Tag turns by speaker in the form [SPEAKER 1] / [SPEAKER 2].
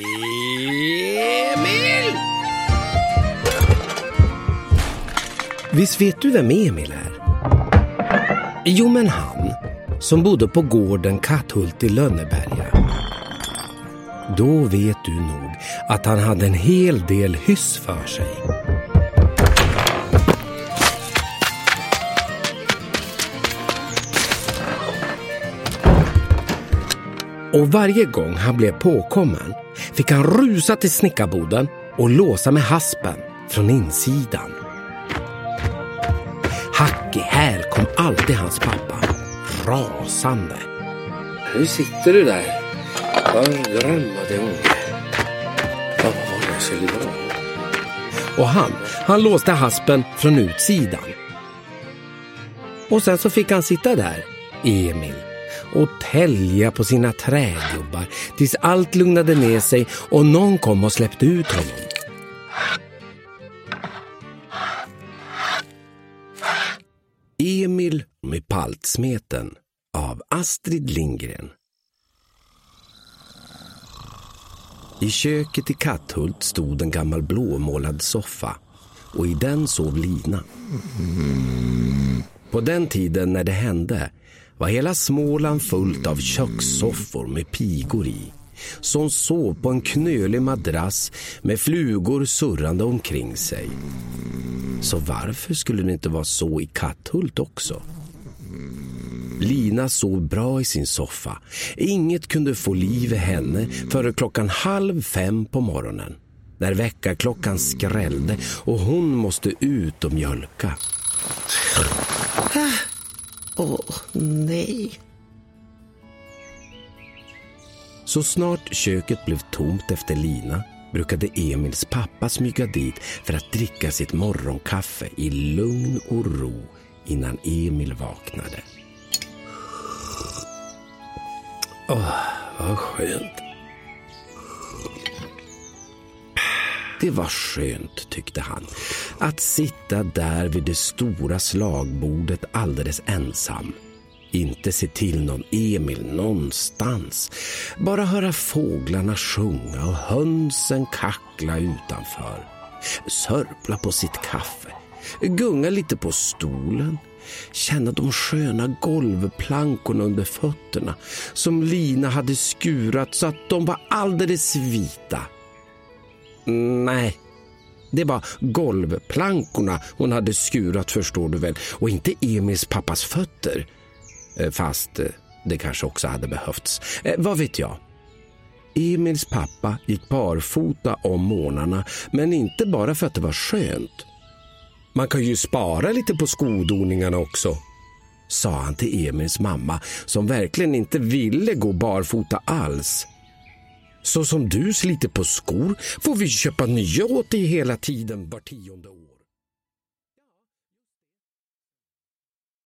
[SPEAKER 1] Emil! Visst vet du vem Emil är? Jo, men han som bodde på gården Katthult i Lönneberga. Då vet du nog att han hade en hel del hyss för sig. Och varje gång han blev påkommen fick han rusa till snickarboden och låsa med haspen från insidan. Hack i häl kom alltid hans pappa, rasande.
[SPEAKER 2] Nu sitter du där. Vad drömmade unge. Vad var det så lång?
[SPEAKER 1] Och han låste haspen från utsidan. Och sen så fick han sitta där, Emil, och tälja på sina trägubbar tills allt lugnade ner sig och någon kom och släppte ut honom. Emil med paltsmeten av Astrid Lindgren. I köket i Katthult stod en gammal blåmålad soffa och i den sov Lina. På den tiden när det hände var hela Småland fullt av kökssoffor med pigor i, som sov på en knölig madrass med flugor surrande omkring sig. Så varför skulle det inte vara så i Katthult också? Lina sov bra i sin soffa. Inget kunde få liv i henne före 4:30 på morgonen, när väckarklockan skrällde och hon måste ut och mjölka.
[SPEAKER 3] Nej.
[SPEAKER 1] Så snart köket blev tomt efter Lina brukade Emils pappa smyga dit för att dricka sitt morgonkaffe i lugn och ro innan Emil vaknade. Vad skönt. Det var skönt, tyckte han, att sitta där vid det stora slagbordet alldeles ensam. Inte se till någon Emil någonstans. Bara höra fåglarna sjunga och hönsen kackla utanför. Sörpla på sitt kaffe. Gunga lite på stolen. Känna de sköna golvplankorna under fötterna som Lina hade skurat så att de var alldeles vita. Nej, det var golvplankorna hon hade skurat, förstår du väl, och inte Emils pappas fötter. Fast det kanske också hade behövts. Vad vet jag? Emils pappa gick barfota om morgnarna, men inte bara för att det var skönt. Man kan ju spara lite på skodoningarna också, sa han till Emils mamma, som verkligen inte ville gå barfota alls. Så som du sliter på skor får vi köpa nya åt dig hela tiden var 10:e år.